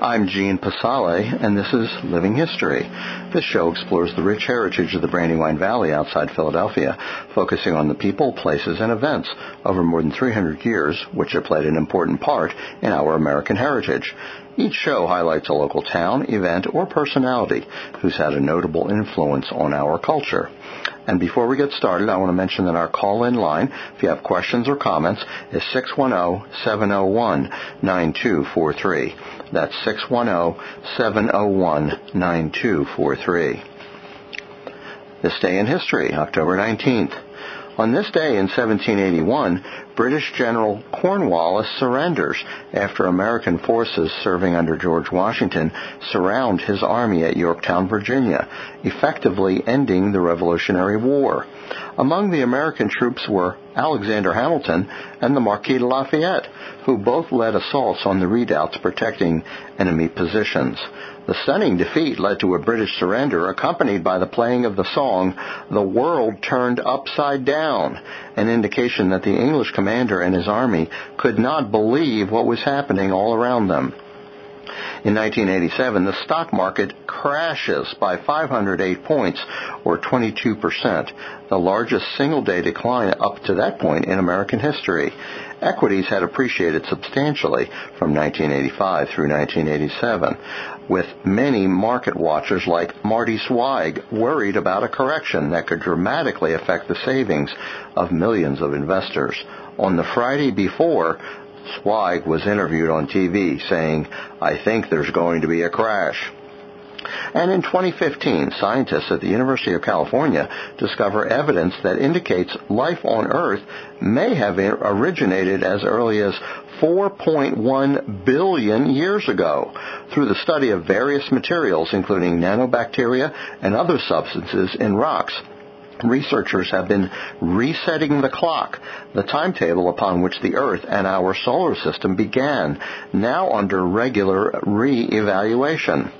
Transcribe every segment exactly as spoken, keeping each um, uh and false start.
I'm Gene Pasale, and this is Living History. This show explores the rich heritage of the Brandywine Valley outside Philadelphia, focusing on the people, places, and events over more than three hundred years, which have played an important part in our American heritage. Each show highlights a local town, event, or personality who's had a notable influence on our culture. And before we get started, I want to mention that our call-in line, if you have questions or comments, is six one zero, seven zero one, nine two four three. That's six one zero, seven zero one, nine two four three. This day in history, October nineteenth. On this day in seventeen eighty-one, British General Cornwallis surrenders after American forces serving under George Washington surround his army at Yorktown, Virginia, effectively ending the Revolutionary War. Among the American troops were Alexander Hamilton and the Marquis de Lafayette, who both led assaults on the redoubts protecting enemy positions. The stunning defeat led to a British surrender accompanied by the playing of the song, "The World Turned Upside Down," an indication that the English commander and his army could not believe what was happening all around them. In nineteen eighty-seven, the stock market crashes by five hundred eight points, or twenty-two percent, the largest single-day decline up to that point in American history. Equities had appreciated substantially from nineteen eighty-five through nineteen eighty-seven, with many market watchers like Marty Zweig worried about a correction that could dramatically affect the savings of millions of investors. On the Friday before, Zweig was interviewed on T V saying, "I think there's going to be a crash." And in twenty fifteen, scientists at the University of California discover evidence that indicates life on Earth may have originated as early as four point one billion years ago through the study of various materials, including nanobacteria and other substances in rocks. Researchers have been resetting the clock, the timetable upon which the Earth and our solar system began, now under regular re-evaluation.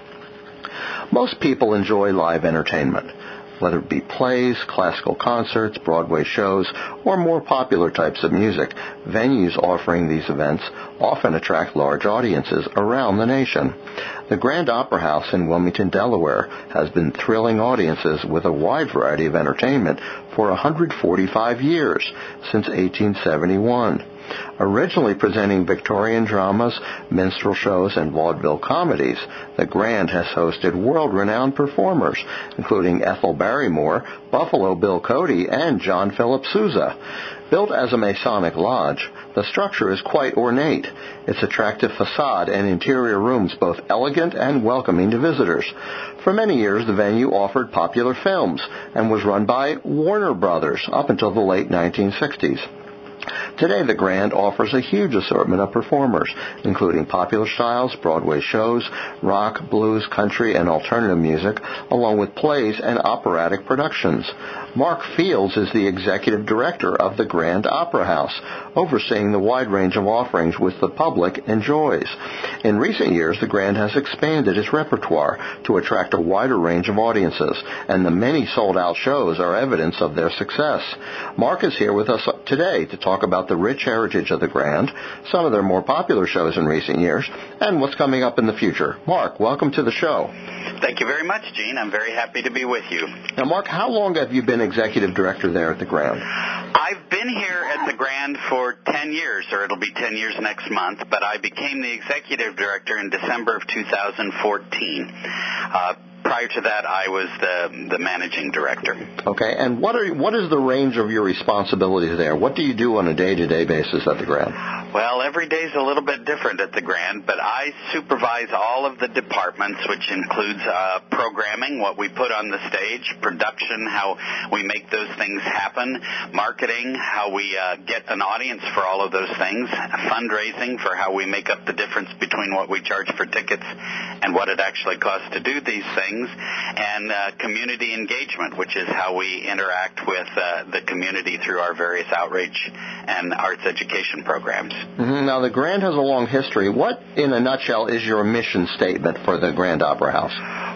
Most people enjoy live entertainment, whether it be plays, classical concerts, Broadway shows, or more popular types of music. Venues offering these events often attract large audiences around the nation. The Grand Opera House in Wilmington, Delaware, has been thrilling audiences with a wide variety of entertainment for one hundred forty-five years, since eighteen seventy-one. Originally presenting Victorian dramas, minstrel shows, and vaudeville comedies, the Grand has hosted world-renowned performers, including Ethel Barrymore, Buffalo Bill Cody, and John Philip Sousa. Built as a Masonic lodge, the structure is quite ornate, its attractive facade and interior rooms both elegant and welcoming to visitors. For many years, the venue offered popular films and was run by Warner Brothers up until the late nineteen sixties. Today, the Grand offers a huge assortment of performers, including popular styles, Broadway shows, rock, blues, country, and alternative music, along with plays and operatic productions. Mark Fields is the executive director of the Grand Opera House, overseeing the wide range of offerings which the public enjoys. In recent years, the Grand has expanded its repertoire to attract a wider range of audiences, and the many sold-out shows are evidence of their success. Mark is here with us today to talk about the rich heritage of the Grand, some of their more popular shows in recent years, and what's coming up in the future. Mark, welcome to the show. Thank you very much, Gene. I'm very happy to be with you. Now, Mark, how long have you been executive director there at the Grand? I've been here at the Grand for ten years, or it'll be ten years next month, but I became the executive director in December of two thousand fourteen. Uh, Prior to that, I was the the managing director. Okay, and what are what is the range of your responsibilities there? What do you do on a day-to-day basis at the Grand? Well, every day is a little bit different at the Grand, but I supervise all of the departments, which includes uh, programming, what we put on the stage, production, how we make those things happen, marketing, how we uh, get an audience for all of those things, fundraising for how we make up the difference between what we charge for tickets and what it actually costs to do these things, and uh, community engagement, which is how we interact with uh, the community through our various outreach and arts education programs. Mm-hmm. Now, the Grand has a long history. What, in a nutshell, is your mission statement for the Grand Opera House? Well,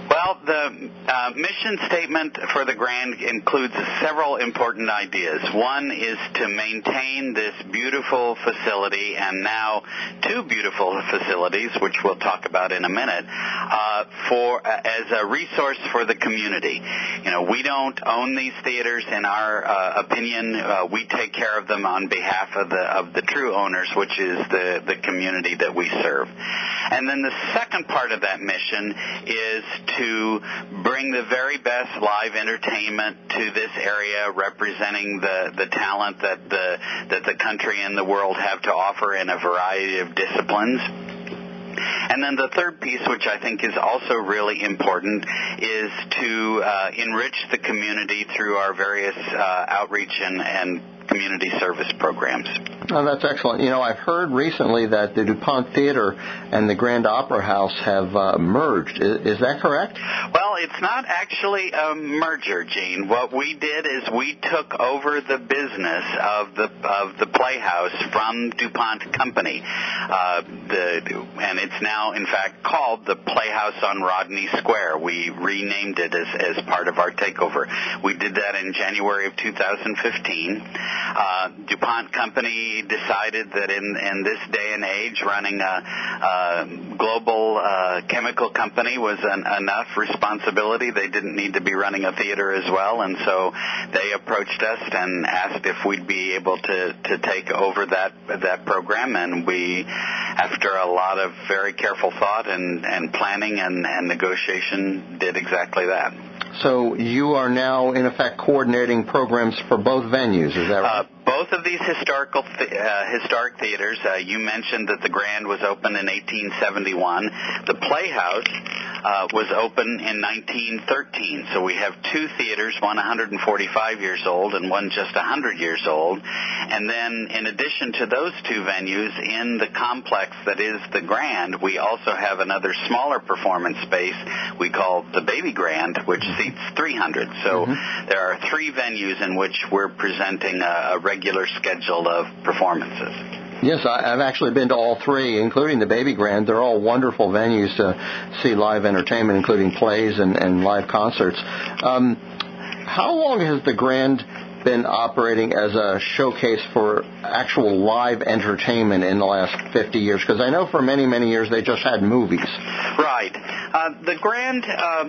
the uh, mission statement for the Grand includes several important ideas. One is to maintain this beautiful facility, and now two beautiful facilities, which we'll talk about in a minute, uh, for uh, as a resource for the community. You know, we don't own these theaters. In our uh, opinion, uh, we take care of them on behalf of the of the true owners, which is the the community that we serve. And then the second part of that mission is to bring the very best live entertainment to this area, representing the, the talent that the that the country and the world have to offer in a variety of disciplines. And then the third piece, which I think is also really important, is to uh, enrich the community through our various uh, outreach and, and community service programs. Oh, that's excellent. You know, I've heard recently that the DuPont Theater and the Grand Opera House have uh, merged. Is, is that correct? Well, it's not actually a merger, Gene. What we did is we took over the business of the of the Playhouse from DuPont Company, uh, the, and it's now, in fact, called the Playhouse on Rodney Square. We renamed it as, as part of our takeover. We did that in January of two thousand fifteen. Uh, DuPont Company decided that in, in this day and age, running a, a global uh, chemical company was an, enough responsibility. They didn't need to be running a theater as well, and so they approached us and asked if we'd be able to, to take over that that program, and we, after a lot of very careful thought and, and planning and, and negotiation, did exactly that. So you are now, in effect, coordinating programs for both venues, is that right? Uh, both of these historical th- uh, historic theaters, uh, you mentioned that the Grand was opened in eighteen seventy-one. The Playhouse uh, was opened in nineteen thirteen. So we have two theaters, one one hundred forty-five years old and one just one hundred years old. And then in addition to those two venues, in the complex that is the Grand, we also have another smaller performance space we call the Baby Grand, which seats three hundred. So mm-hmm. there are three venues in which we're presenting a, a regular schedule of performances. Yes, I, I've actually been to all three, including the Baby Grand. They're all wonderful venues to see live entertainment, including plays and, and live concerts. Um, how long has the Grand been operating as a showcase for actual live entertainment in the last fifty years? Because I know for many, many years they just had movies. Right. Uh, the Grand, uh,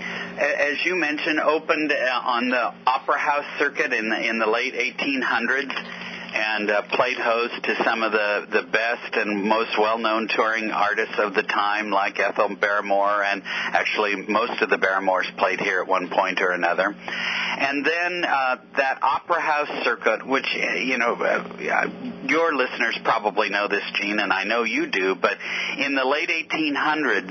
as you mentioned, opened on the Opera House circuit in the, in the late eighteen hundreds. And uh, played host to some of the, the best and most well-known touring artists of the time, like Ethel Barrymore, and actually most of the Barrymores played here at one point or another. And then uh, that Opera House circuit, which, you know, uh, your listeners probably know this, Gene, and I know you do, but in the late eighteen hundreds,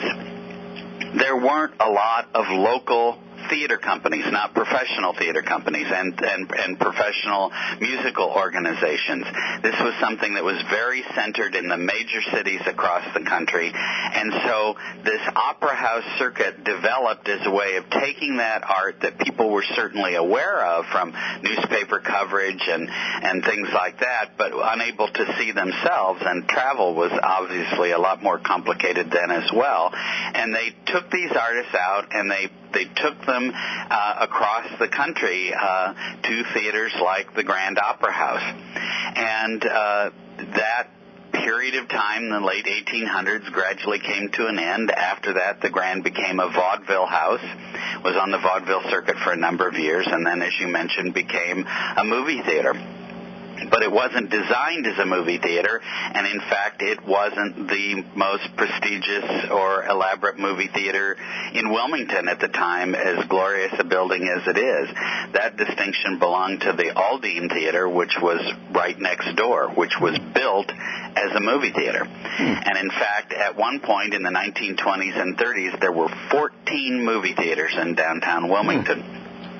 there weren't a lot of local theater companies, not professional theater companies, and, and, and professional musical organizations. This was something that was very centered in the major cities across the country. And so this Opera House circuit developed as a way of taking that art that people were certainly aware of from newspaper coverage and, and things like that, but unable to see themselves, and travel was obviously a lot more complicated then as well. And they took these artists out and they They took them uh, across the country uh, to theaters like the Grand Opera House. And uh, that period of time in the late eighteen hundreds gradually came to an end. After that, the Grand became a vaudeville house, was on the vaudeville circuit for a number of years, and then, as you mentioned, became a movie theater. But it wasn't designed as a movie theater, and in fact, it wasn't the most prestigious or elaborate movie theater in Wilmington at the time, as glorious a building as it is. That distinction belonged to the Aldine Theater, which was right next door, which was built as a movie theater. Hmm. And in fact, at one point in the nineteen twenties and thirties, there were fourteen movie theaters in downtown Wilmington. Hmm.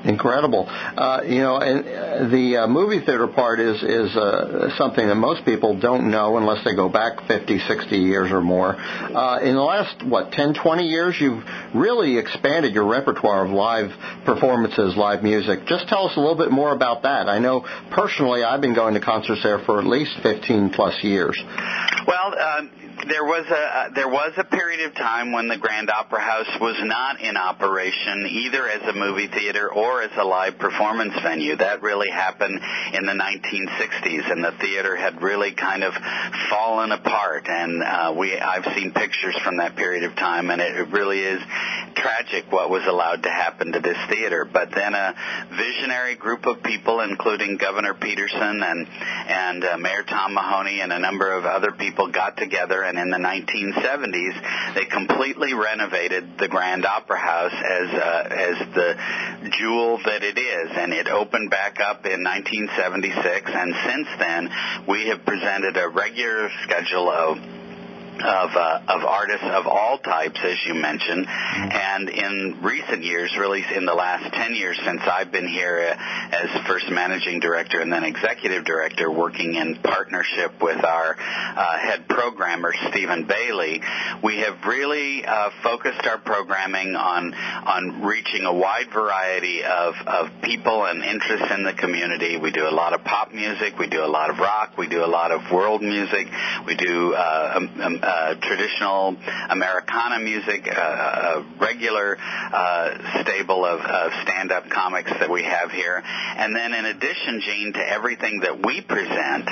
Incredible. Uh, you know, and the uh, movie theater part is is uh, something that most people don't know unless they go back fifty, sixty years or more. Uh, in the last, what, ten, twenty years, you've really expanded your repertoire of live performances, live music. Just tell us a little bit more about that. I know personally I've been going to concerts there for at least fifteen plus years. Well, um, there was a uh, there was a period of time when the Grand Opera House was not in operation either as a movie theater or as a live performance venue. That really happened in the nineteen sixties, and the theater had really kind of fallen apart. And uh, we I've seen pictures from that period of time, and it, it really is tragic what was allowed to happen to this theater. But then a visionary group of people, including Governor Peterson and and uh, Mayor Tom Mahoney and a number of other people, got together, and in the nineteen seventies, they completely renovated the Grand Opera House as uh, as the jewel that it is, and it opened back up in nineteen seventy-six, and since then, we have presented a regular schedule of of uh, of artists of all types, as you mentioned, mm-hmm. and in recent years, really in the last ten years since I've been here uh, as first managing director and then executive director, working in partnership with our uh, head programmer, Stephen Bailey, we have really uh, focused our programming on on reaching a wide variety of, of people and interests in the community. We do a lot of pop music, we do a lot of rock, we do a lot of world music, we do uh, um, um, Uh, traditional Americana music, uh, a regular uh, stable of, of stand-up comics that we have here. And then in addition, Gene, to everything that we present,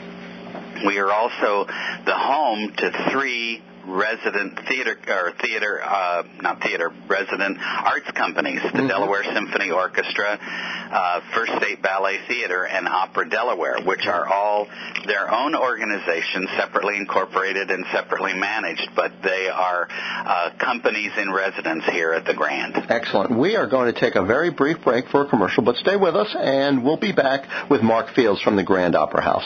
we are also the home to three resident theater, or theater, uh, not theater, resident arts companies, the mm-hmm. Delaware Symphony Orchestra, uh, First State Ballet Theater, and Opera Delaware, which are all their own organizations, separately incorporated and separately managed, but they are uh, companies in residence here at the Grand. Excellent. We are going to take a very brief break for a commercial, but stay with us, and we'll be back with Mark Fields from the Grand Opera House.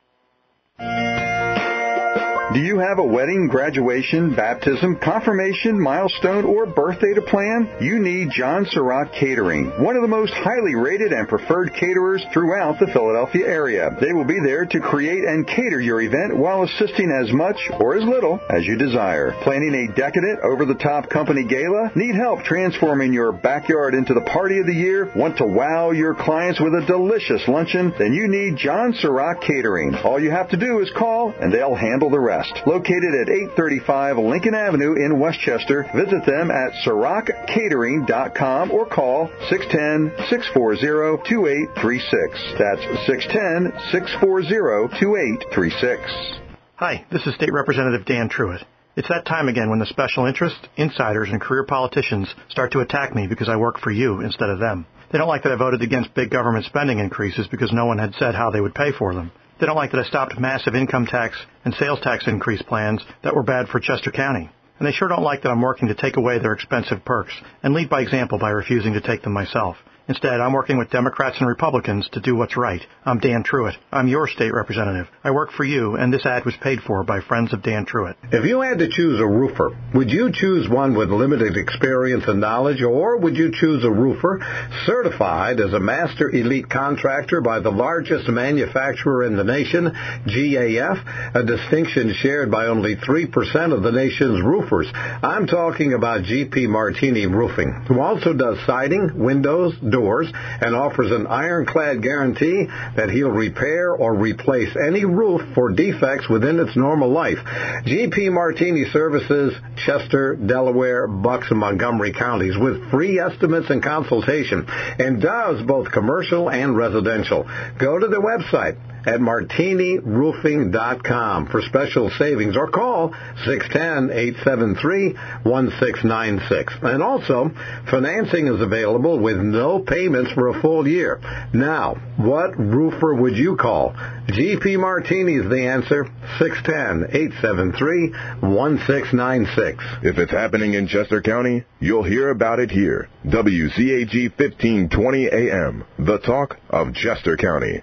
Do you have a wedding, graduation, baptism, confirmation, milestone, or birthday to plan? You need John Sirach Catering, one of the most highly rated and preferred caterers throughout the Philadelphia area. They will be there to create and cater your event while assisting as much or as little as you desire. Planning a decadent, over-the-top company gala? Need help transforming your backyard into the party of the year? Want to wow your clients with a delicious luncheon? Then you need John Sirach Catering. All you have to do is call, and they'll handle the rest. Located at eight thirty-five Lincoln Avenue in Westchester, visit them at Sirach Catering dot com or call six one zero, six four zero, two eight three six. That's six one zero, six four zero, two eight three six. Hi, this is State Representative Dan Truitt. It's that time again when the special interests, insiders, and career politicians start to attack me because I work for you instead of them. They don't like that I voted against big government spending increases because no one had said how they would pay for them. They don't like that I stopped massive income tax and sales tax increase plans that were bad for Chester County. And they sure don't like that I'm working to take away their expensive perks and lead by example by refusing to take them myself. Instead, I'm working with Democrats and Republicans to do what's right. I'm Dan Truitt. I'm your state representative. I work for you, and this ad was paid for by friends of Dan Truitt. If you had to choose a roofer, would you choose one with limited experience and knowledge, or would you choose a roofer certified as a master elite contractor by the largest manufacturer in the nation, G A F, a distinction shared by only three percent of the nation's roofers? I'm talking about G P Martini Roofing, who also does siding, windows, doors, and offers an ironclad guarantee that he'll repair or replace any roof for defects within its normal life. G P Martini services Chester, Delaware, Bucks, and Montgomery counties with free estimates and consultation, and does both commercial and residential. Go to their website at martini roofing dot com for special savings, or call six one zero, eight seven three, one six nine six. And also, financing is available with no payments for a full year. Now, what roofer would you call? G P Martini is the answer. six one zero, eight seven three, one six nine six. If it's happening in Chester County, you'll hear about it here. W C A G fifteen twenty A M, the talk of Chester County.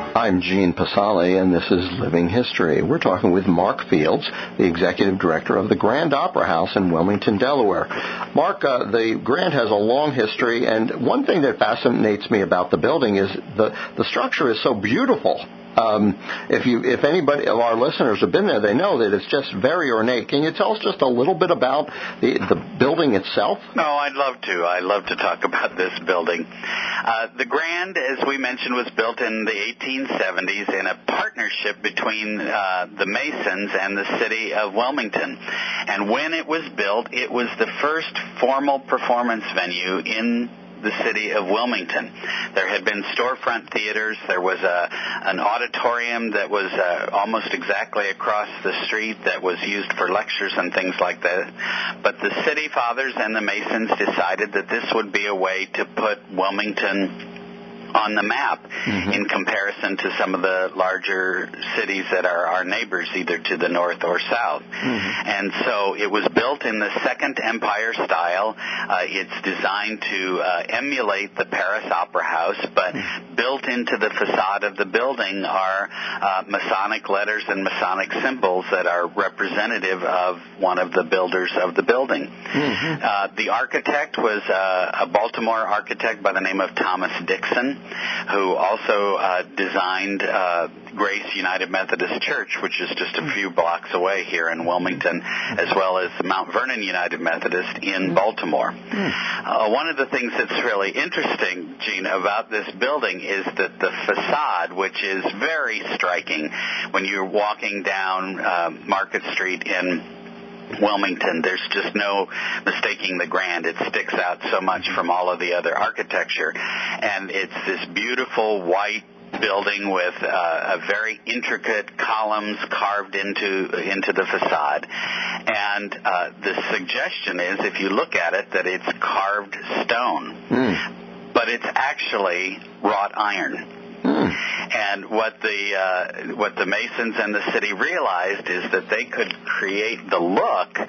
I'm Gene Pasale, and this is Living History. We're talking with Mark Fields, the Executive Director of the Grand Opera House in Wilmington, Delaware. Mark, uh, the Grand has a long history, and one thing that fascinates me about the building is the, the structure is so beautiful. Um, if you, if anybody of our listeners have been there, they know that it's just very ornate. Can you tell us just a little bit about the, the building itself? No, I'd love to. I'd love to talk about this building. Uh, the Grand, as we mentioned, was built in the eighteen seventies in a partnership between uh, the Masons and the city of Wilmington. And when it was built, it was the first formal performance venue in the city of Wilmington. There had been storefront theaters. There was a, an auditorium that was uh, almost exactly across the street that was used for lectures and things like that. But the city fathers and the Masons decided that this would be a way to put Wilmington on the map mm-hmm. in comparison to some of the larger cities that are our neighbors, either to the north or south. Mm-hmm. And so it was built in the Second Empire style. Uh, it's designed to uh, emulate the Paris Opera House, but mm-hmm. built into the facade of the building are uh, Masonic letters and Masonic symbols that are representative of one of the builders of the building. Mm-hmm. Uh, the architect was uh, a Baltimore architect by the name of Thomas Dixon, who also uh, designed uh, Grace United Methodist Church, which is just a few blocks away here in Wilmington, as well as Mount Vernon United Methodist in Baltimore. Uh, one of the things that's really interesting, Gene, about this building is that the facade, which is very striking when you're walking down uh, Market Street in Wilmington, there's just no mistaking the Grand. It sticks out so much from all of the other architecture. And it's this beautiful white building with uh, a very intricate columns carved into into the facade. And uh, the suggestion is, if you look at it, that it's carved stone. Mm. But it's actually wrought iron. Hmm. And what the uh, what the Masons and the city realized is that they could create the look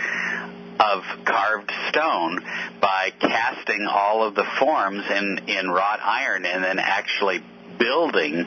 of carved stone by casting all of the forms in, in wrought iron and then actually building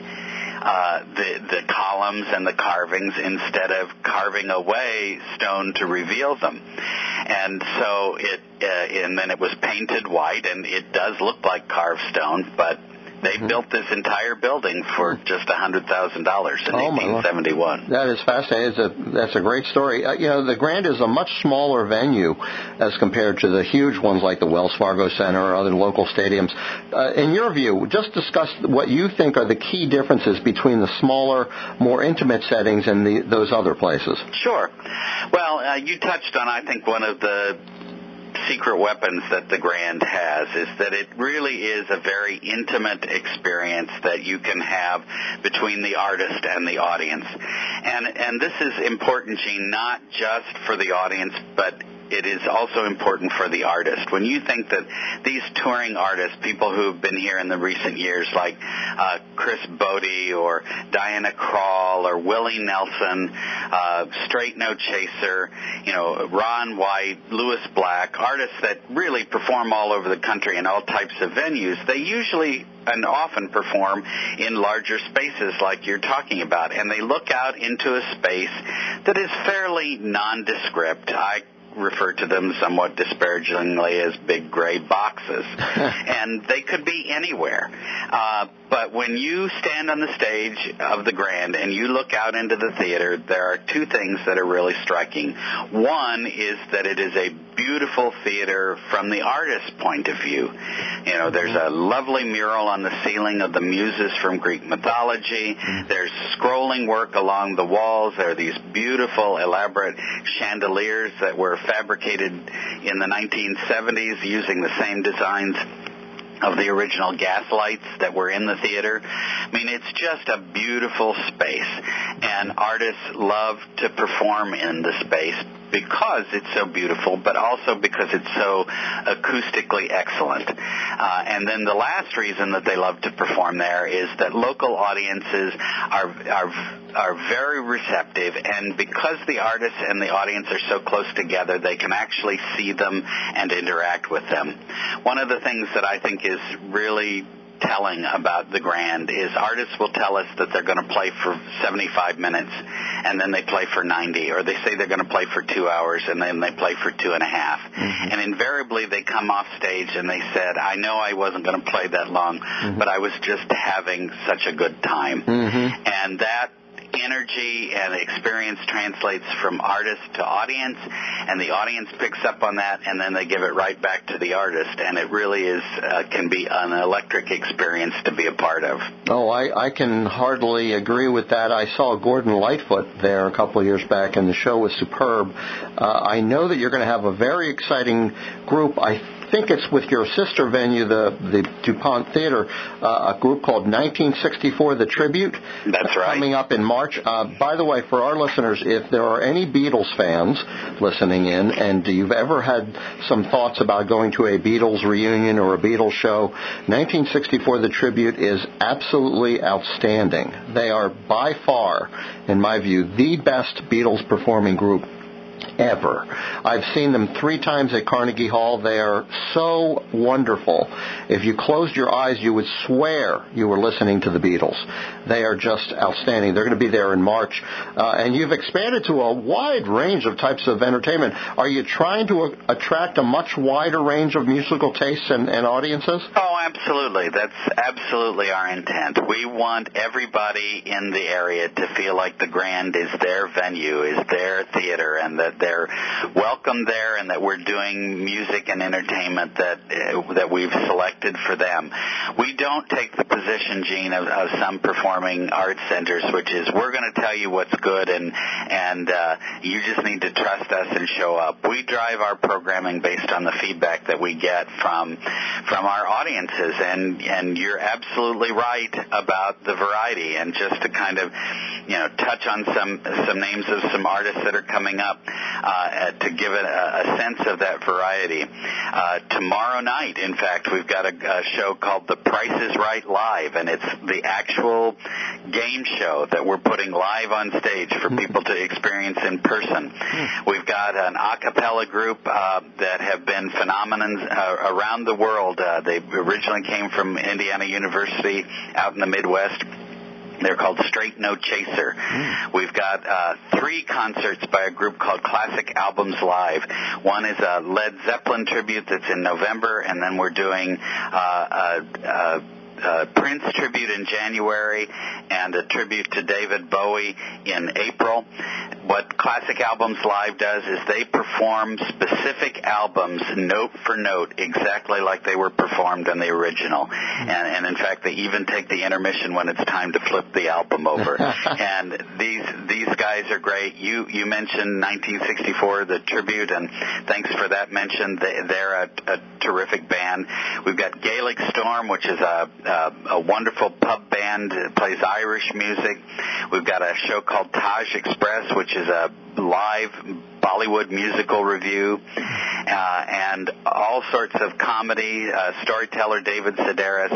uh, the the columns and the carvings instead of carving away stone to reveal them. And so it uh, and then it was painted white, and it does look like carved stone, but they mm-hmm. built this entire building for just one hundred thousand dollars in oh, eighteen seventy-one. That is fascinating. It's a, that's a great story. Uh, you know, the Grand is a much smaller venue as compared to the huge ones like the Wells Fargo Center or other local stadiums. Uh, in your view, just discuss what you think are the key differences between the smaller, more intimate settings and the, those other places. Sure. Well, uh, you touched on, I think, one of the secret weapons that the Grand has is that it really is a very intimate experience that you can have between the artist and the audience. And and this is important, Gene, not just for the audience, but it is also important for the artist. When you think that these touring artists, people who have been here in the recent years, like uh, Chris Bodie or Diana Krall or Willie Nelson, uh, Straight No Chaser, you know, Ron White, Lewis Black, artists that really perform all over the country in all types of venues, they usually and often perform in larger spaces like you're talking about. And they look out into a space that is fairly nondescript. I refer to them somewhat disparagingly as big gray boxes. And they could be anywhere. Uh, but when you stand on the stage of the Grand and you look out into the theater, there are two things that are really striking. One is that it is a beautiful theater from the artist's point of view. You know, there's a lovely mural on the ceiling of the Muses from Greek mythology. There's scrolling work along the walls. There are these beautiful, elaborate chandeliers that were fabricated in the nineteen seventies using the same designs of the original gas lights that were in the theater. I mean, it's just a beautiful space, and artists love to perform in the space because it's so beautiful, but also because it's so acoustically excellent. Uh, and then the last reason that they love to perform there is that local audiences are are are very receptive, and because the artists and the audience are so close together, they can actually see them and interact with them. One of the things that I think is really telling about the Grand is artists will tell us that they're going to play for seventy-five minutes and then they play for ninety, or they say they're going to play for two hours and then they play for two and a half. Mm-hmm. And invariably they come off stage and they said, I know I wasn't going to play that long, mm-hmm. but I was just having such a good time. Mm-hmm. And that energy and experience translates from artist to audience, and the audience picks up on that, and then they give it right back to the artist, and it really is uh, can be an electric experience to be a part of. Oh, I, I can hardly agree with that. I saw Gordon Lightfoot there a couple of years back, and the show was superb. Uh, I know that you're going to have a very exciting group. I I think it's with your sister venue, the the DuPont Theater, uh, a group called nineteen sixty-four, The Tribute. That's right. Coming up in March. Uh, by the way, for our listeners, if there are any Beatles fans listening in, and you've ever had some thoughts about going to a Beatles reunion or a Beatles show, nineteen sixty-four, The Tribute is absolutely outstanding. They are by far, in my view, the best Beatles performing group ever. I've seen them three times at Carnegie Hall. They are so wonderful. If you closed your eyes, you would swear you were listening to the Beatles. They are just outstanding. They're going to be there in March. Uh, and you've expanded to a wide range of types of entertainment. Are you trying to a- attract a much wider range of musical tastes and, and audiences? Oh, absolutely. That's absolutely our intent. We want everybody in the area to feel like the Grand is their venue, is their theater, and that they're welcome there, and that we're doing music and entertainment that uh, that we've selected for them. We don't take the position, Gene, of, of some performing arts centers, which is we're going to tell you what's good, and and uh, you just need to trust us and show up. We drive our programming based on the feedback that we get from from our audiences, and and you're absolutely right about the variety. And just to kind of you know touch on some some names of some artists that are coming up. Uh, to give it a, a sense of that variety. Uh, tomorrow night, in fact, we've got a, a show called The Price is Right Live, and it's the actual game show that we're putting live on stage for people to experience in person. We've got an a cappella group uh, that have been phenomenons uh, around the world. Uh, they originally came from Indiana University out in the Midwest. They're called Straight No Chaser. Mm. We've got uh, three concerts by a group called Classic Albums Live. One is a Led Zeppelin tribute that's in November, and then we're doing uh, a, a Uh, Prince tribute in January and a tribute to David Bowie in April. What Classic Albums Live does is they perform specific albums note for note exactly like they were performed in the original. And, and in fact, they even take the intermission when it's time to flip the album over. And these these guys are great. You you mentioned nineteen sixty-four, the tribute, and thanks for that mention. They, they're a, a terrific band. We've got Gaelic Storm, which is a Uh, a wonderful pub band that plays Irish music. We've got a show called Taj Express, which is a live Bollywood musical review, uh, and all sorts of comedy. Uh, storyteller David Sedaris.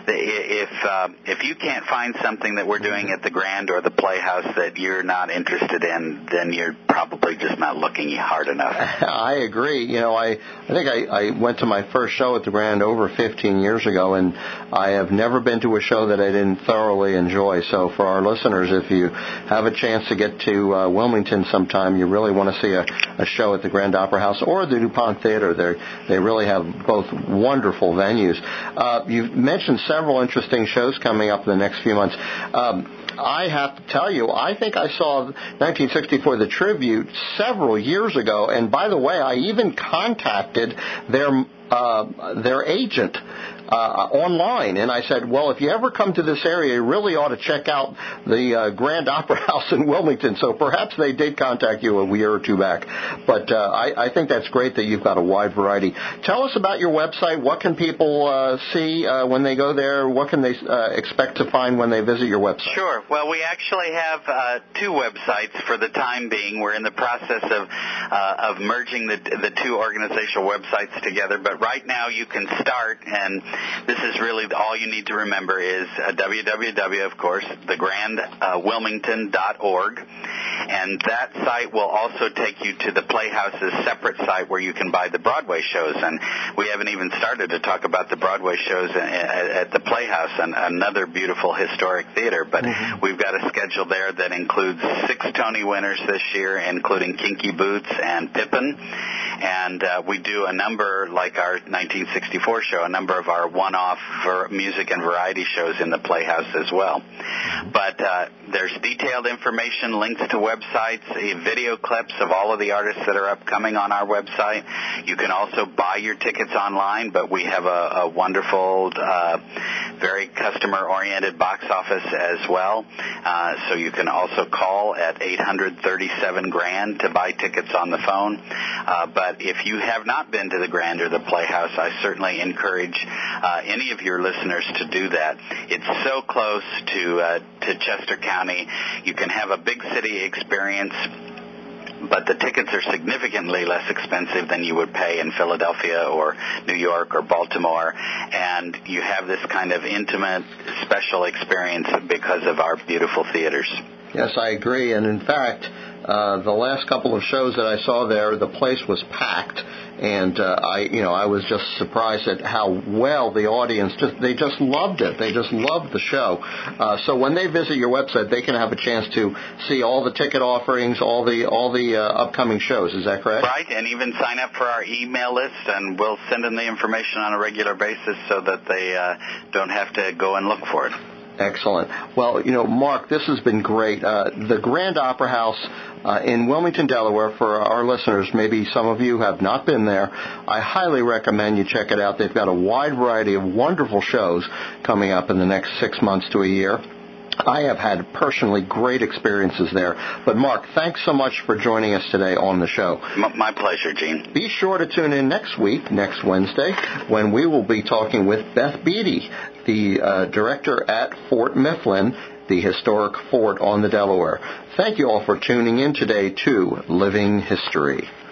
If uh, if you can't find something that we're doing at the Grand or the Playhouse that you're not interested in, then you're probably just not looking hard enough. I agree. You know, I I think I, I went to my first show at the Grand over fifteen years ago, and I have never been to a show that I didn't thoroughly enjoy. So for our listeners, if you have a chance to get to uh, Wilmington sometime, you really want to see a, a show at the Grand Opera House or the DuPont Theater. They they really have both wonderful venues. Uh, you've mentioned several interesting shows coming up in the next few months. Um, I have to tell you, I think I saw nineteen sixty-four, The Tribute, several years ago. And by the way, I even contacted their uh, their agent uh, online, and I said, well, if you ever come to this area, you really ought to check out the uh, Grand Opera House in Wilmington. So perhaps they did contact you a year or two back. But uh, I, I think that's great that you've got a wide variety. Tell us about your website. What can people uh, see uh, when they go there? What can they uh, expect to find when they visit your website? Sure. Well, we actually have uh, two websites for the time being. We're in the process of uh, of merging the the two organizational websites together. But right now you can start, and this is really all you need to remember is uh, w w w, of course, the grand wilmington dot org. And that site will also take you to the Playhouse's separate site where you can buy the Broadway shows. And we haven't even started to talk about the Broadway shows at the Playhouse, and another beautiful historic theater. But mm-hmm. we've got a schedule there that includes six Tony winners this year, including Kinky Boots and Pippin. And uh, we do a number, like our nineteen sixty-four show, a number of our one-off ver- music and variety shows in the Playhouse as well. But uh, there's detailed information, links to websites, video clips of all of the artists that are upcoming on our website. You can also buy your tickets online, but we have a, a wonderful, uh, very customer-oriented box office as well. Uh, so you can also call at eight hundred thirty-seven grand to buy tickets on the phone. Uh, but if you have not been to the Grand or the Playhouse, I certainly encourage uh, any of your listeners to do that. It's so close to uh, to Chester County. You can have a big city experience, but the tickets are significantly less expensive than you would pay in Philadelphia or New York or Baltimore, and you have this kind of intimate, special experience because of our beautiful theaters. Yes, I agree, and in fact, uh, the last couple of shows that I saw there, the place was packed, and uh, I, you know, I was just surprised at how well the audience just they just loved it. They just loved the show. Uh, so when they visit your website, they can have a chance to see all the ticket offerings, all the all the uh, upcoming shows. Is that correct? Right, and even sign up for our email list, and we'll send them the information on a regular basis so that they uh, don't have to go and look for it. Excellent. Well, you know, Mark, this has been great. Uh, the Grand Opera House uh, in Wilmington, Delaware, for our listeners, maybe some of you have not been there, I highly recommend you check it out. They've got a wide variety of wonderful shows coming up in the next six months to a year. I have had personally great experiences there. But, Mark, thanks so much for joining us today on the show. My pleasure, Gene. Be sure to tune in next week, next Wednesday, when we will be talking with Beth Beatty, the uh, director at Fort Mifflin, the historic fort on the Delaware. Thank you all for tuning in today to Living History.